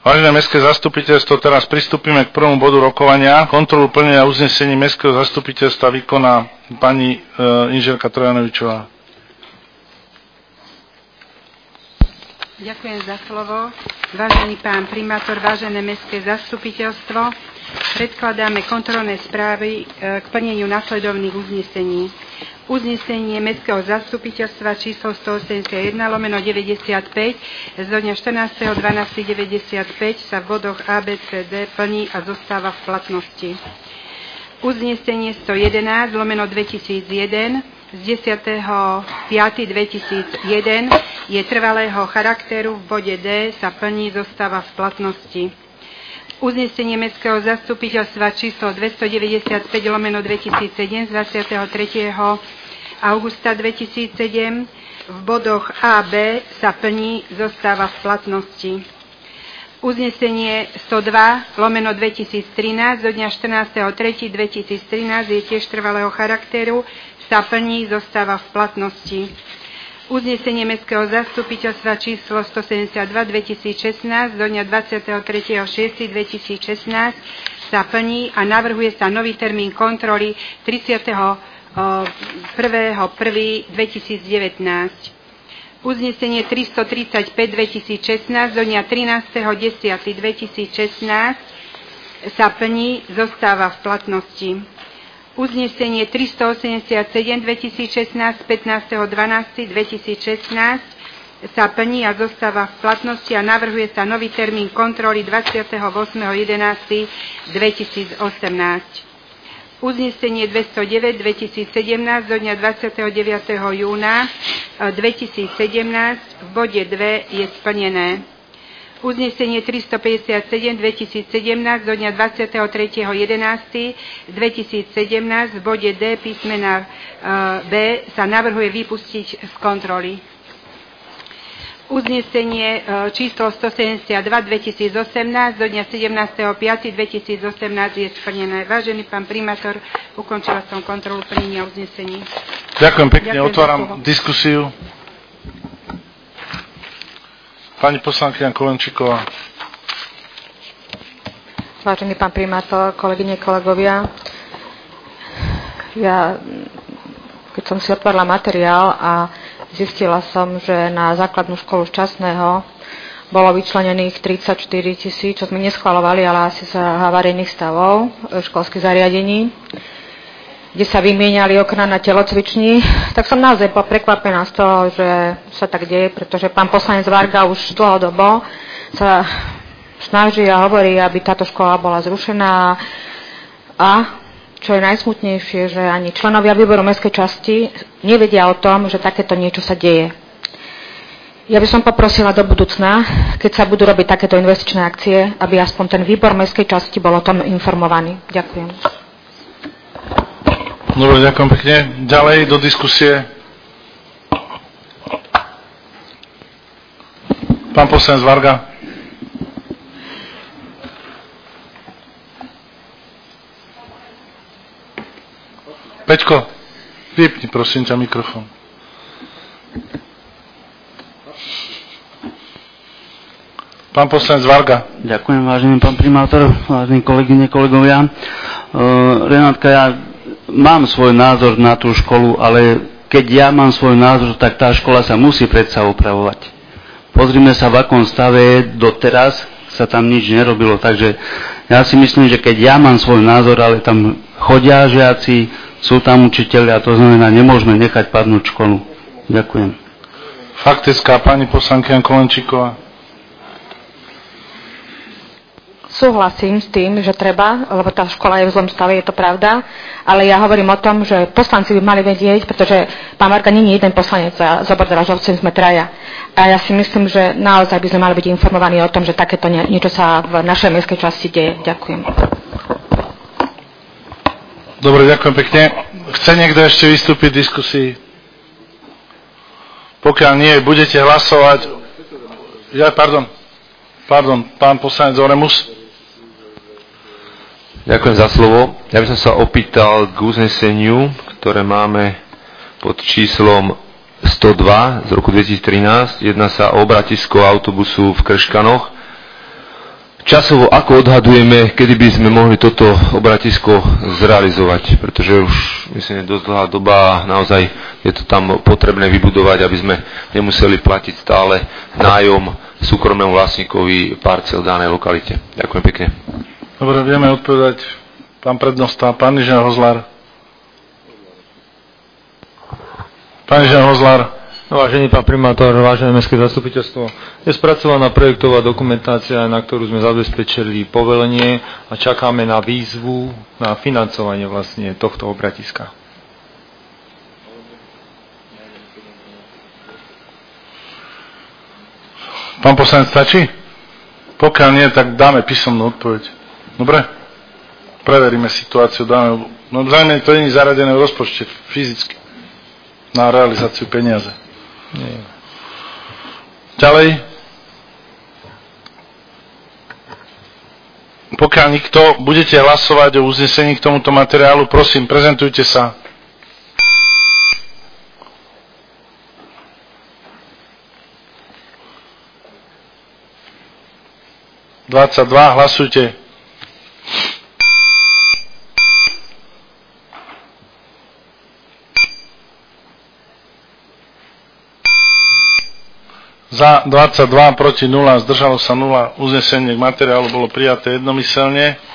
Vážené mestské zastupiteľstvo, teraz pristúpime k prvému bodu rokovania. Kontrolu plnenia uznesení mestského zastupiteľstva vykoná pani inžinierka Trojanovičová. Ďakujem za slovo. Vážený pán primátor, vážené mestské zastupiteľstvo, predkladáme kontrolné správy k plneniu nasledovných uznesení. Uznesenie Mestského zastupiteľstva číslo 181/95 z dňa 14.12.95 sa v bodoch A, B, C, D plní a zostáva v platnosti. Uznesenie 111/2001 z 10.5.2001 je trvalého charakteru, v bode D sa plní, zostáva v platnosti. Uznesenie Mestského zastupiteľstva číslo 295/2007 z 23. augusta 2007 v bodoch A, B sa plní, zostáva v platnosti. Uznesenie 102/2013 do dňa 14.3.2013 je tiež trvalého charakteru, sa plní, zostáva v platnosti. Uznesenie Mestského zastupiteľstva číslo 172/2016 do dňa 23.6.2016 sa plní a navrhuje sa nový termín kontroly 31.1.2019. Uznesenie 335/2016 do dňa 13.10.2016 sa plní, zostáva v platnosti. Uznesenie 387/2016 15.12.2016 sa plní a zostáva v platnosti a navrhuje sa nový termín kontroly 28.11.2018. Uznesenie 209/2017 do dňa 29. júna 2017 v bode 2 je splnené. Uznesenie 357/2017 do dňa 23.11.2017 v bode D písmena B sa navrhuje vypustiť z kontroly. Uznesenie číslo 172/2018 do dňa 17.5.2018 je splnené. Vážený pán primátor, ukončila som kontrolu plnenia uznesení. Ďakujem pekne, otváram diskusiu. Pani poslankyňa Kolenčíková. Vážený pán primátor, kolegyne, kolegovia, ja keď som si otvorila materiál a zistila som, že na základnú školu Šťastného bolo vyčlenených 34 000, čo sme neschvaľovali, ale asi za havarijných stavov školských zariadení, kde sa vymieniali okná na telocvični, tak som naozaj prekvapená z toho, že sa tak deje, pretože pán poslanec Varga už dlhodobo sa snaží a hovorí, aby táto škola bola zrušená a čo je najsmutnejšie, že ani členovia výboru mestskej časti nevedia o tom, že takéto niečo sa deje. Ja by som poprosila do budúcna, keď sa budú robiť takéto investičné akcie, aby aspoň ten výbor mestskej časti bol o tom informovaný. Ďakujem. Dobre, ďakujem pekne. Ďalej do diskusie. Pán poslanec Varga. Peťko, vypni prosím ťa mikrofón. Pán poslanec Varga. Ďakujem, vážený pán primátor, vážení kolegyne, kolegovia. Renátka, ja mám svoj názor na tú školu, ale keď ja mám svoj názor, tak tá škola sa musí predsa opravovať. Pozrime sa, v akom stave doteraz sa tam nič nerobilo, takže ja si myslím, že keď ja mám svoj názor, ale tam chodia žiaci, sú tam učitelia, to znamená, nemôžeme nechať padnúť školu. Ďakujem. Faktická pani poslankyňa Kolenčíková. Súhlasím s tým, že treba, lebo tá škola je v zlom stave, je to pravda, ale ja hovorím o tom, že poslanci by mali vedieť, pretože pán Varga nie je jeden poslanec a Zobordela Žovcem sme traja. A ja si myslím, že naozaj by sme mali byť informovaní o tom, že takéto niečo sa v našej mestskej časti deje. Ďakujem. Dobre, ďakujem pekne. Chce niekto ešte vystúpiť v diskusii? Pokiaľ nie, budete hlasovať. Pardon, pán poslanec Oremus. Ďakujem za slovo. Ja by som sa opýtal k uzneseniu, ktoré máme pod číslom 102 z roku 2013. Jedná sa o obratisko autobusu v Krškanoch. časovo ako odhadujeme, kedy by sme mohli toto obratisko zrealizovať, pretože už myslím, je dosť dlhá doba, naozaj je to tam potrebné vybudovať, aby sme nemuseli platiť stále nájom súkromnému vlastníkovi parcel v danej lokalite. Ďakujem pekne. Dobre, vieme odpovedať pán prednosta, pán inžinier Hozlár. Pán inžinier Hozlár. Vážený pán primátor, vážené mestské zastupiteľstvo, je spracovaná projektová dokumentácia, na ktorú sme zabezpečili povolenie a čakáme na výzvu na financovanie vlastne tohto obratiska. Pán poslanec, stačí? Pokiaľ nie, tak dáme písomnú odpoveď. Dobre? Preveríme situáciu, dáme... No zájme to nie je zaradené v rozpočte fyzicky na realizáciu peniaze. Nie. Ďalej. Pokiaľ nikto budete hlasovať o uznesení k tomuto materiálu, prosím, prezentujte sa. Hlasujte. Za 22, proti 0, zdržalo sa 0. Uznesenie k materiálu bolo prijaté jednomyselne.